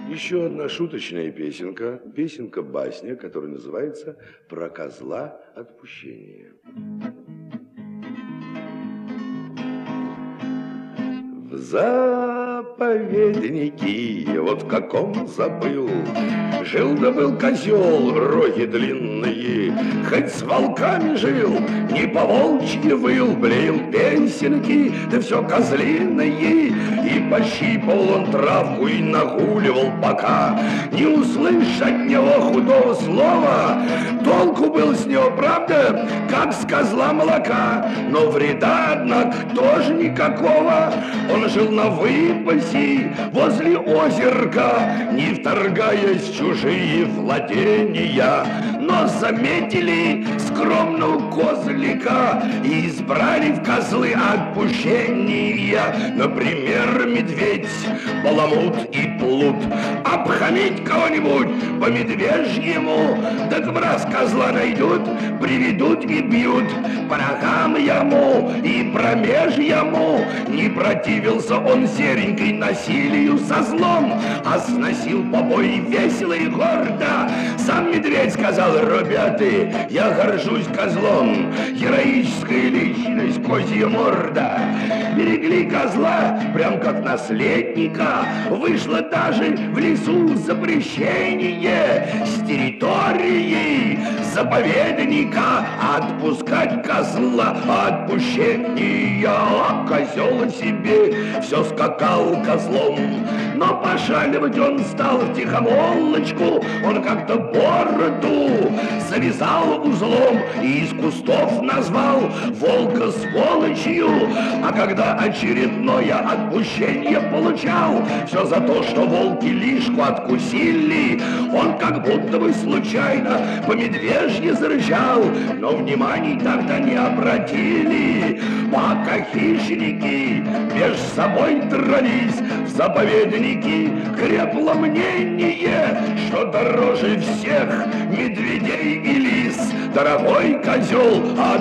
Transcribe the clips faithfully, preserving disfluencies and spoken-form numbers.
Еще одна шуточная песенка, песенка-басня, которая называется «Про козла отпущения». В заповеднике, вот в каком забыл, жил да был козел, роги длинные, хоть с волками жил, не по-волчьи выл, блеял песенки, да все козлиные, и пощипал он травку и нагуливал пока, не услышь от него худого слова, толку был с него, правда, как с козла молока, но вреда, однако, тоже никакого. Он жил на выпасе возле озерка, не вторгаясь в чужие владения, но заметили скромного козлика и избрали в козлы отпущения. Например, медведь, баламут и плут. Обхамить кого-нибудь по медвежьему, так в раз козла найдут, приведут и бьют. По ногам ему и промеж ему не противился он серенькой насилию со злом, а сносил побои весело и гордо. Сам медведь сказал: ребята, я горжусь козлом, героическая личность, козья морда. Берегли козла прям как наследника, вышло даже в лесу запрещение с территории заповедника отпускать козла отпущения. А козел себе все скакал козлом, но пошаливать он стал втихомолочку. Он как-то бороду завязал узлом и из кустов назвал волка сволочью. А когда очередное отпущение получал, все за то, что волки лишку откусили, он как будто бы случайно по медвежье зарычал, но внимания тогда не обратили. Пока хищники между собой дрались, в заповеднике крепло мнение, что дороже всех медведей и лис дорогой козел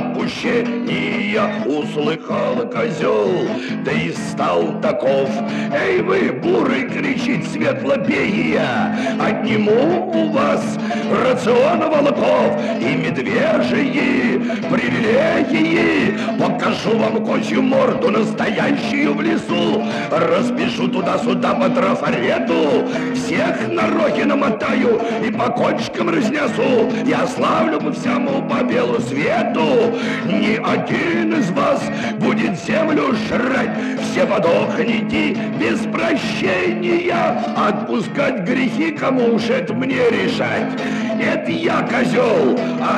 отпущения. Услыхал козел, да и стал таков: эй вы, бурый, кричит светлопея, отниму у вас рацион волков и медвежьи привилегии, покажу вам козью морду настоящую в лесу, распишу туда-сюда по трафарету, всех на роги намотаю и по кочкам разнесу, я славлю по всему по белу свету, ни один из вас будет землю жрать, все подохните без прощения, отпускать грехи кому уж это мне решать, это я козел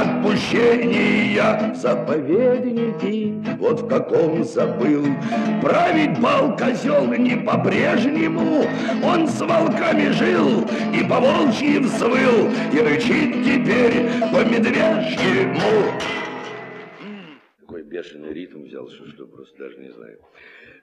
отпущения. Заповедники, вот в каком забыл, править бал козел не по-прежнему, он с волками жил и по волчьи взвыл, и рычит теперь по медвежьему. Какой бешеный ритм взял, что, что просто даже не знаю.